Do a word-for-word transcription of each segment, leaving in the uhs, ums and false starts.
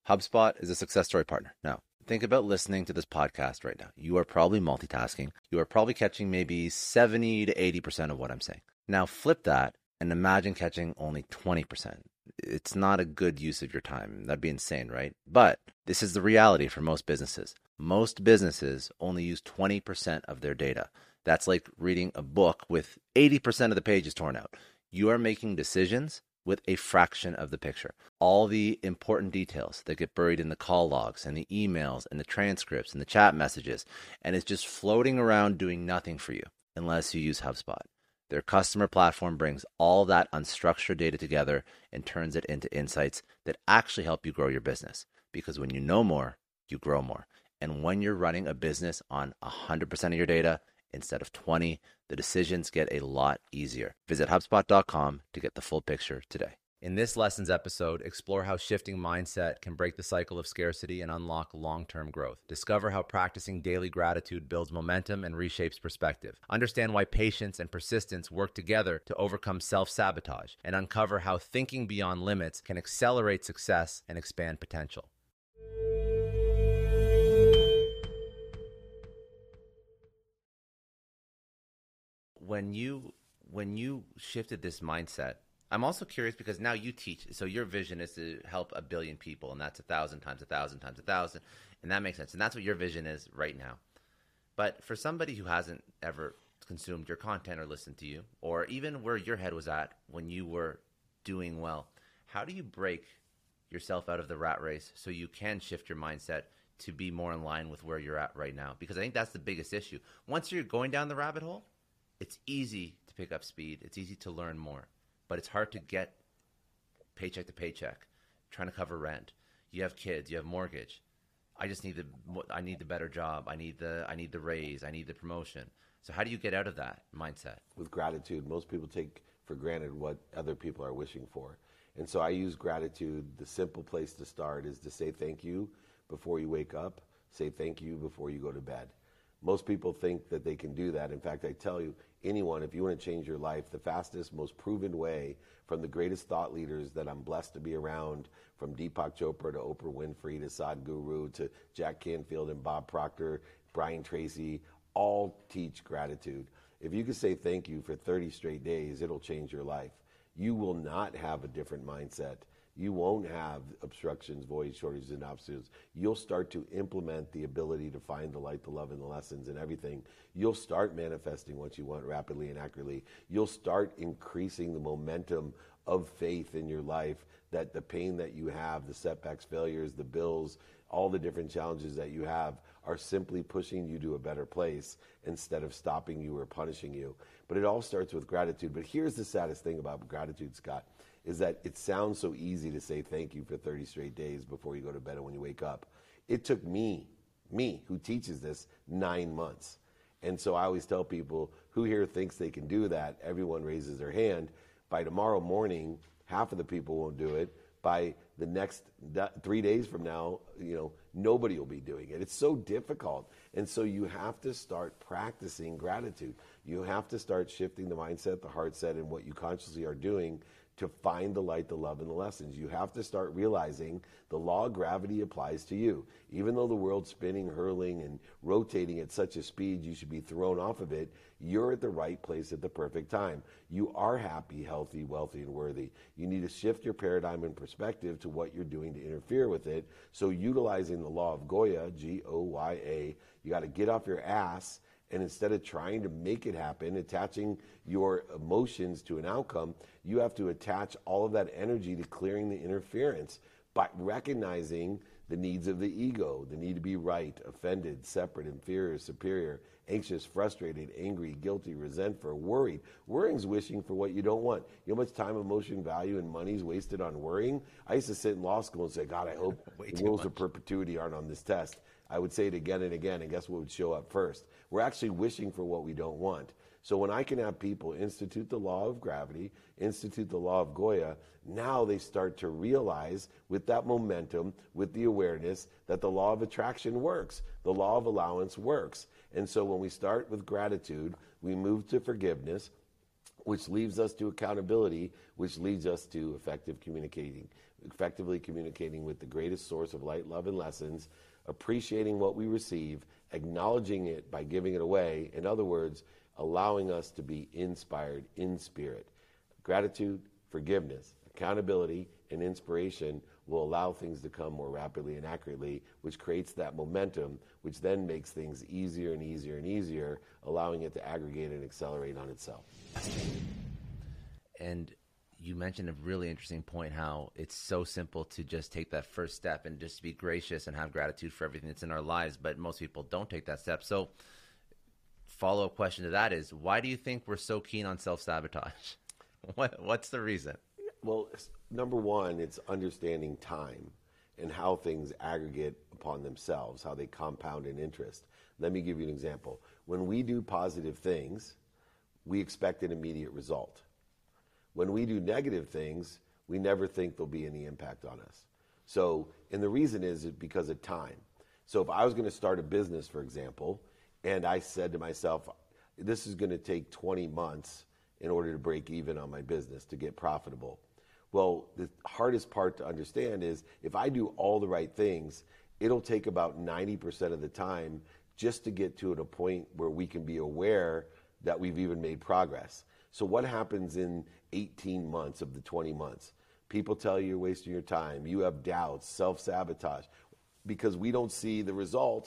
HubSpot is a success story partner. Now, think about listening to this podcast right now. You are probably multitasking. You are probably catching maybe seventy to eighty percent of what I'm saying. Now, flip that and imagine catching only twenty percent. It's not a good use of your time. That'd be insane, right? But this is the reality for most businesses. Most businesses only use twenty percent of their data. That's like reading a book with eighty percent of the pages torn out. You are making decisions with a fraction of the picture. All the important details that get buried in the call logs and the emails and the transcripts and the chat messages, and it's just floating around doing nothing for you unless you use HubSpot. Their customer platform brings all that unstructured data together and turns it into insights that actually help you grow your business. Because when you know more, you grow more. And when you're running a business on one hundred percent of your data instead of twenty, the decisions get a lot easier. Visit HubSpot dot com to get the full picture today. In this lessons episode, explore how shifting mindset can break the cycle of scarcity and unlock long-term growth. Discover how practicing daily gratitude builds momentum and reshapes perspective. Understand why patience and persistence work together to overcome self-sabotage, and uncover how thinking beyond limits can accelerate success and expand potential. When you when you shifted this mindset, I'm also curious because now you teach. So your vision is to help a billion people, and that's a thousand times a thousand times a thousand, and that makes sense. And that's what your vision is right now. But for somebody who hasn't ever consumed your content or listened to you, or even where your head was at when you were doing well, how do you break yourself out of the rat race so you can shift your mindset to be more in line with where you're at right now? Because I think that's the biggest issue. Once you're going down the rabbit hole, it's easy to pick up speed. It's easy to learn more, but it's hard to get paycheck to paycheck, trying to cover rent. You have kids, you have mortgage. I just need the, I need the better job. I need the, I need the raise. I need the promotion. So how do you get out of that mindset? With gratitude, most people take for granted what other people are wishing for. And so I use gratitude. The simple place to start is to say thank you before you wake up. Say thank you before you go to bed. Most people think that they can do that. In fact, I tell you, anyone, if you want to change your life, the fastest, most proven way from the greatest thought leaders that I'm blessed to be around, from Deepak Chopra to Oprah Winfrey to Sadhguru to Jack Canfield and Bob Proctor, Brian Tracy, all teach gratitude. If you can say thank you for thirty straight days, it'll change your life. You will not have a different mindset. You won't have obstructions, voids, shortages, and obstacles. You'll start to implement the ability to find the light, the love, and the lessons and everything. You'll start manifesting what you want rapidly and accurately. You'll start increasing the momentum of faith in your life, that the pain that you have, the setbacks, failures, the bills, all the different challenges that you have are simply pushing you to a better place instead of stopping you or punishing you. But it all starts with gratitude. But here's the saddest thing about gratitude, Scott, is that it sounds so easy to say thank you for thirty straight days before you go to bed and when you wake up. It took me, me, who teaches this, nine months. And so I always tell people, who here thinks they can do that? Everyone raises their hand. By tomorrow morning, half of the people won't do it. By the next three days from now, you know, nobody will be doing it. It's so difficult. And so you have to start practicing gratitude. You have to start shifting the mindset, the heart set, and what you consciously are doing to find the light, the love, and the lessons. You have to start realizing the law of gravity applies to you. Even though the world's spinning, hurling, and rotating at such a speed you should be thrown off of it, you're at the right place at the perfect time. You are happy, healthy, wealthy, and worthy. You need to shift your paradigm and perspective to what you're doing to interfere with it. So utilizing the law of Goya, G O Y A, you got to get off your ass, and instead of trying to make it happen, attaching your emotions to an outcome, you have to attach all of that energy to clearing the interference by recognizing the needs of the ego, the need to be right, offended, separate, inferior, superior, anxious, frustrated, angry, guilty, resentful, worried. Worrying's wishing for what you don't want. You know how much time, emotion, value, and money's wasted on worrying? I used to sit in law school and say, God, I hope the rules of perpetuity aren't on this test. I would say it again and again, and guess what would show up first? We're actually wishing for what we don't want. So when I can have people institute the law of gravity, institute the law of Goya, now they start to realize with that momentum, with the awareness, that the law of attraction works. The law of allowance works. And so when we start with gratitude, we move to forgiveness, which leads us to accountability, which leads us to effective communicating, effectively communicating with the greatest source of light, love, and lessons, appreciating what we receive, acknowledging it by giving it away. In other words, allowing us to be inspired in spirit. Gratitude, forgiveness, accountability, and inspiration will allow things to come more rapidly and accurately, which creates that momentum, which then makes things easier and easier and easier, allowing it to aggregate and accelerate on itself. And you mentioned a really interesting point, how it's so simple to just take that first step and just be gracious and have gratitude for everything that's in our lives, but most people don't take that step. So follow-up question to that is, why do you think we're so keen on self-sabotage? What, what's the reason? Well, number one, it's understanding time and how things aggregate upon themselves, how they compound in interest. Let me give you an example. When we do positive things, we expect an immediate result. When we do negative things, we never think there'll be any impact on us. So, and the reason is because of time. So if I was going to start a business, for example, and I said to myself, this is going to take twenty months in order to break even on my business, to get profitable. Well, the hardest part to understand is if I do all the right things, it'll take about ninety percent of the time just to get to a point where we can be aware that we've even made progress. So what happens in eighteen months of the twenty months? People tell you you're wasting your time. You have doubts, self-sabotage, because we don't see the result.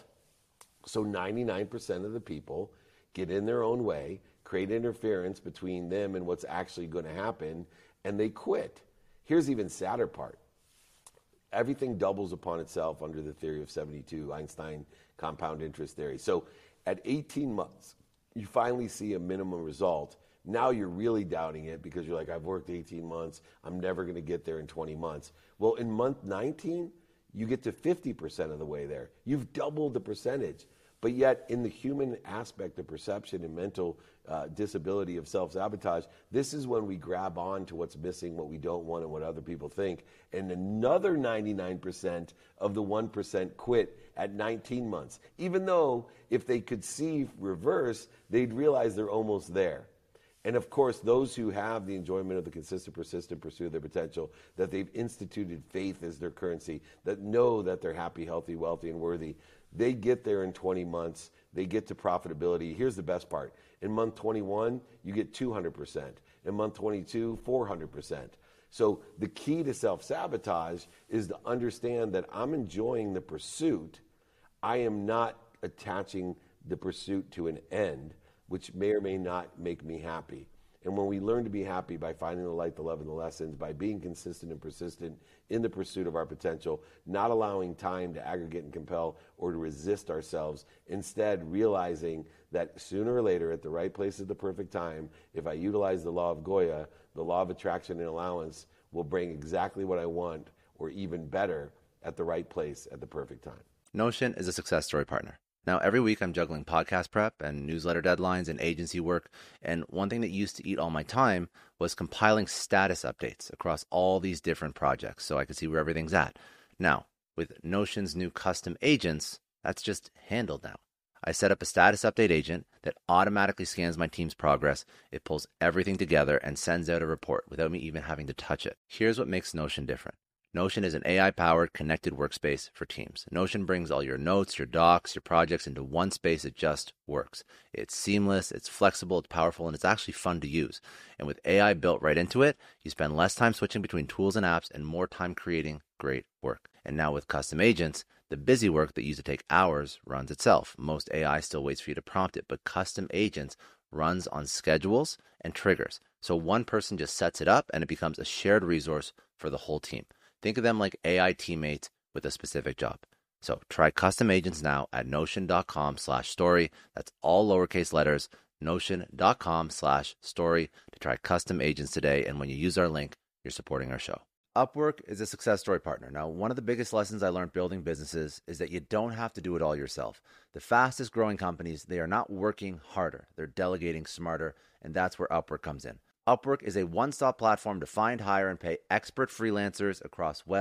So ninety-nine percent of the people get in their own way, create interference between them and what's actually going to happen, and they quit. Here's the even sadder part. Everything doubles upon itself under the theory of seventy-two, Einstein compound interest theory. So at eighteen months, you finally see a minimum result. Now you're really doubting it because you're like, I've worked eighteen months. I'm never going to get there in twenty months. Well, in month nineteen, you get to fifty percent of the way there. You've doubled the percentage. But yet, in the human aspect of perception and mental uh, disability of self-sabotage, this is when we grab on to what's missing, what we don't want, and what other people think. And another ninety-nine percent of the one percent quit at nineteen months. Even though if they could see reverse, they'd realize they're almost there. And of course, those who have the enjoyment of the consistent, persistent pursuit of their potential, that they've instituted faith as their currency, that know that they're happy, healthy, wealthy, and worthy, they get there in twenty months. They get to profitability. Here's the best part. In month twenty-one, you get two hundred percent. In month twenty-two, four hundred percent. So the key to self-sabotage is to understand that I'm enjoying the pursuit. I am not attaching the pursuit to an end, which may or may not make me happy. And when we learn to be happy by finding the light, the love, and the lessons, by being consistent and persistent in the pursuit of our potential, not allowing time to aggregate and compel or to resist ourselves, instead realizing that sooner or later, at the right place at the perfect time, if I utilize the law of Goya, the law of attraction and allowance will bring exactly what I want, or even better, at the right place at the perfect time. Notion is a success story partner. Now, every week I'm juggling podcast prep and newsletter deadlines and agency work. And one thing that used to eat all my time was compiling status updates across all these different projects so I could see where everything's at. Now, with Notion's new custom agents, that's just handled now. I set up a status update agent that automatically scans my team's progress. It pulls everything together and sends out a report without me even having to touch it. Here's what makes Notion different. Notion is an A I-powered connected workspace for teams. Notion brings all your notes, your docs, your projects into one space that just works. It's seamless, it's flexible, it's powerful, and it's actually fun to use. And with A I built right into it, you spend less time switching between tools and apps and more time creating great work. And now with custom agents, the busy work that used to take hours runs itself. Most A I still waits for you to prompt it, but custom agents runs on schedules and triggers. So one person just sets it up and it becomes a shared resource for the whole team. Think of them like A I teammates with a specific job. So try custom agents now at notion.com slash story. That's all lowercase letters, notion.com slash story to try custom agents today. And when you use our link, you're supporting our show. Upwork is a success story partner. Now, one of the biggest lessons I learned building businesses is that you don't have to do it all yourself. The fastest growing companies, they are not working harder. They're delegating smarter, and that's where Upwork comes in. Upwork is a one-stop platform to find, hire, and pay expert freelancers across web,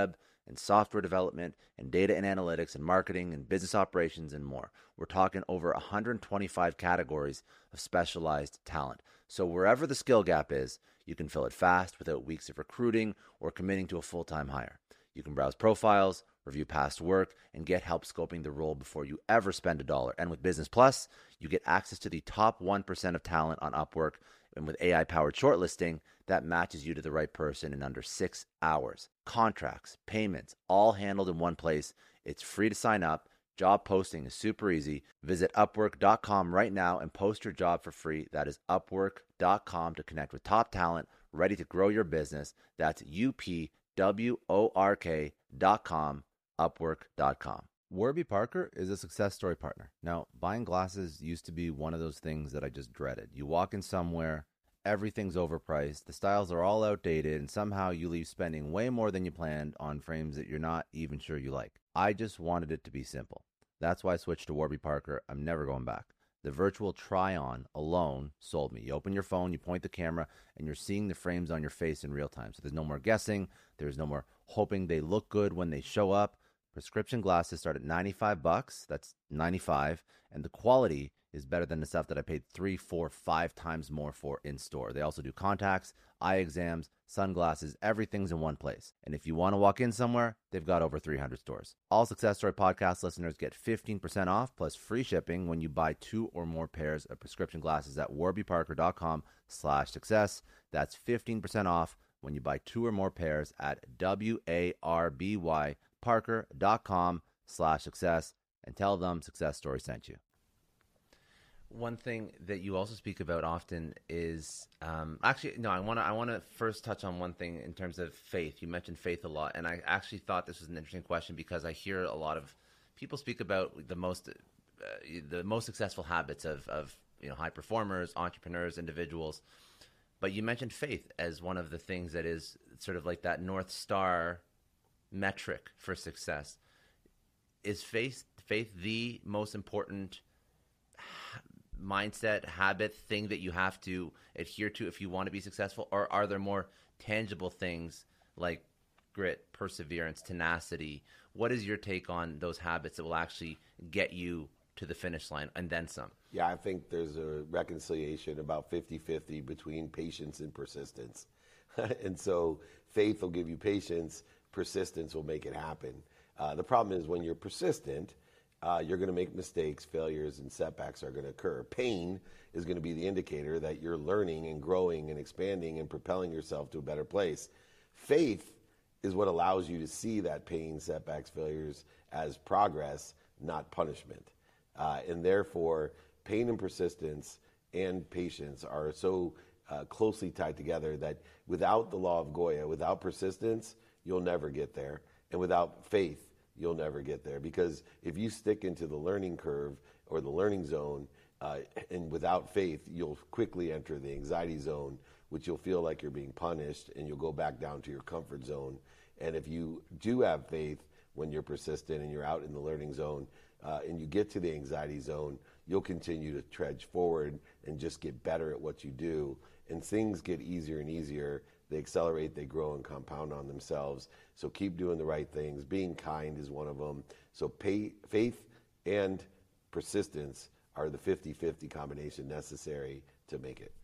and software development and data and analytics and marketing and business operations and more. We're talking over one hundred twenty-five categories of specialized talent. So wherever the skill gap is, you can fill it fast without weeks of recruiting or committing to a full-time hire. You can browse profiles, review past work, and get help scoping the role before you ever spend a dollar. And with Business Plus, you get access to the top one percent of talent on Upwork. And with A I-powered shortlisting, that matches you to the right person in under six hours. Contracts, payments, all handled in one place. It's free to sign up. Job posting is super easy. Visit upwork dot com right now and post your job for free. That is upwork dot com to connect with top talent ready to grow your business. That's U P W O R K dot com, upwork dot com. Warby Parker is a success story partner. Now, buying glasses used to be one of those things that I just dreaded. You walk in somewhere, everything's overpriced, the styles are all outdated, and somehow you leave spending way more than you planned on frames that you're not even sure you like. I just wanted it to be simple. That's why I switched to Warby Parker. I'm never going back. The virtual try-on alone sold me. You open your phone, you point the camera, and you're seeing the frames on your face in real time. So there's no more guessing. There's no more hoping they look good when they show up. Prescription glasses start at ninety-five bucks. That's ninety-five. And the quality is better than the stuff that I paid three, four, five times more for in store. They also do contacts, eye exams, sunglasses, everything's in one place. And if you want to walk in somewhere, they've got over three hundred stores. All Success Story podcast listeners get fifteen percent off plus free shipping when you buy two or more pairs of prescription glasses at warbyparker dot com slash success. That's fifteen percent off when you buy two or more pairs at W A R B Y parker dot com slash success and tell them Success Story sent you. One thing that you also speak about often is um, actually no. I want to I want to first touch on one thing in terms of faith. You mentioned faith a lot, and I actually thought this was an interesting question because I hear a lot of people speak about the most uh, the most successful habits of of you know high performers, entrepreneurs, individuals. But you mentioned faith as one of the things that is sort of like that North Star metric for success. Is faith faith the most important mindset, habit, thing that you have to adhere to if you want to be successful? Or are there more tangible things like grit, perseverance, tenacity? What is your take on those habits that will actually get you to the finish line and then some? Yeah, I think there's a reconciliation about fifty-fifty between patience and persistence. And so faith will give you patience, persistence will make it happen. Uh, the problem is when you're persistent, Uh, you're going to make mistakes, failures, and setbacks are going to occur. Pain is going to be the indicator that you're learning and growing and expanding and propelling yourself to a better place. Faith is what allows you to see that pain, setbacks, failures as progress, not punishment. Uh, and therefore, pain and persistence and patience are so uh, closely tied together that without the law of Goya, without persistence, you'll never get there. And without faith, you'll never get there, because if you stick into the learning curve or the learning zone uh, and without faith, you'll quickly enter the anxiety zone, which you'll feel like you're being punished, and you'll go back down to your comfort zone. And if you do have faith when you're persistent and you're out in the learning zone uh, and you get to the anxiety zone, you'll continue to trudge forward and just get better at what you do. And things get easier and easier. They accelerate, they grow, and compound on themselves. So keep doing the right things. Being kind is one of them. So pay, faith and persistence are the fifty-fifty combination necessary to make it.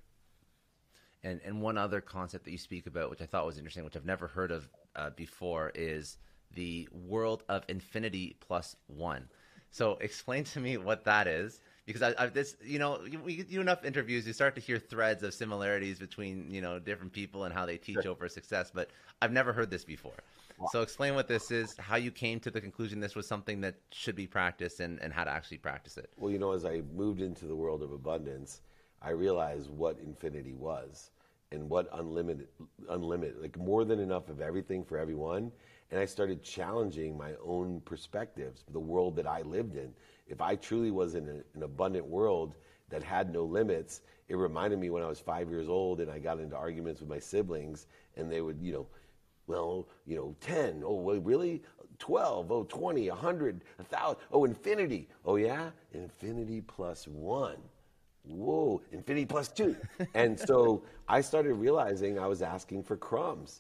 And and one other concept that you speak about, which I thought was interesting, which I've never heard of uh, before, is the world of infinity plus one. So explain to me what that is. Because I, I, this, you know, you, you do enough interviews, you start to hear threads of similarities between, you know, different people and how they teach over success. But I've never heard this before. Wow. So explain what this is, how you came to the conclusion this was something that should be practiced, and, and how to actually practice it. Well, you know, as I moved into the world of abundance, I realized what infinity was and what unlimited, unlimited, like more than enough of everything for everyone. And I started challenging my own perspectives, the world that I lived in. If I truly was in a, an abundant world that had no limits, it reminded me when I was five years old and I got into arguments with my siblings, and they would, you know, well, you know, ten, oh, well, really? twelve, oh, twenty, one hundred, one thousand, oh, infinity. Oh, yeah? Infinity plus one. Whoa, infinity plus two. And so I started realizing I was asking for crumbs.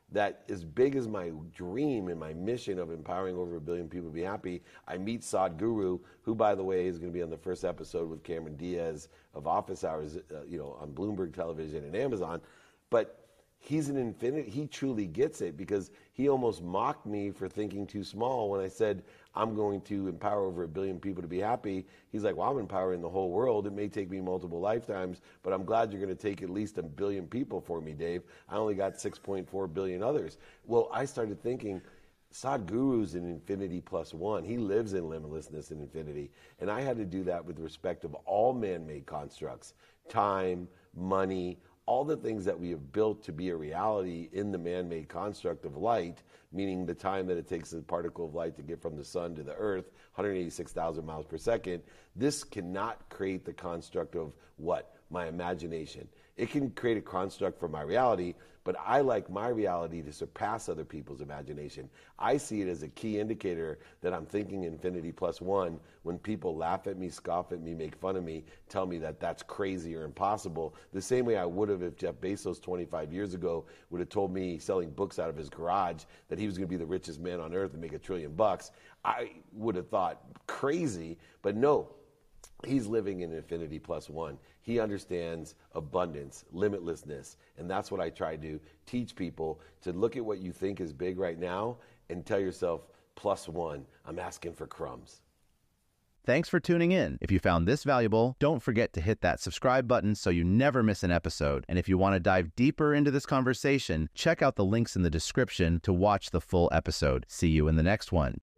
that as big as my dream and my mission of empowering over a billion people to be happy, I meet Sadhguru, who, by the way, is going to be on the first episode with Cameron Diaz of Office Hours, uh, you know, on Bloomberg Television and Amazon. But he's an infinity. He truly gets it, because he almost mocked me for thinking too small when I said, I'm going to empower over a billion people to be happy. He's like, well, I'm empowering the whole world. It may take me multiple lifetimes, but I'm glad you're going to take at least a billion people for me, Dave. I only got six point four billion others. Well, I started thinking, Sadhguru's an infinity plus one. He lives in limitlessness and infinity. And I had to do that with respect of all man-made constructs, time, money, all the things that we have built to be a reality in the man-made construct of light, meaning the time that it takes a particle of light to get from the sun to the earth, one hundred eighty-six thousand miles per second. This cannot create the construct of what? My imagination. It can create a construct for my reality, but I like my reality to surpass other people's imagination. I see it as a key indicator that I'm thinking infinity plus one when people laugh at me, scoff at me, make fun of me, tell me that that's crazy or impossible. The same way I would have if Jeff Bezos twenty-five years ago would have told me, selling books out of his garage, that he was going to be the richest man on earth and make a trillion bucks. I would have thought crazy, but no. He's living in infinity plus one. He understands abundance, limitlessness, and that's what I try to teach people, to look at what you think is big right now and tell yourself, plus one, I'm asking for crumbs. Thanks for tuning in. If you found this valuable, don't forget to hit that subscribe button so you never miss an episode. And if you want to dive deeper into this conversation, check out the links in the description to watch the full episode. See you in the next one.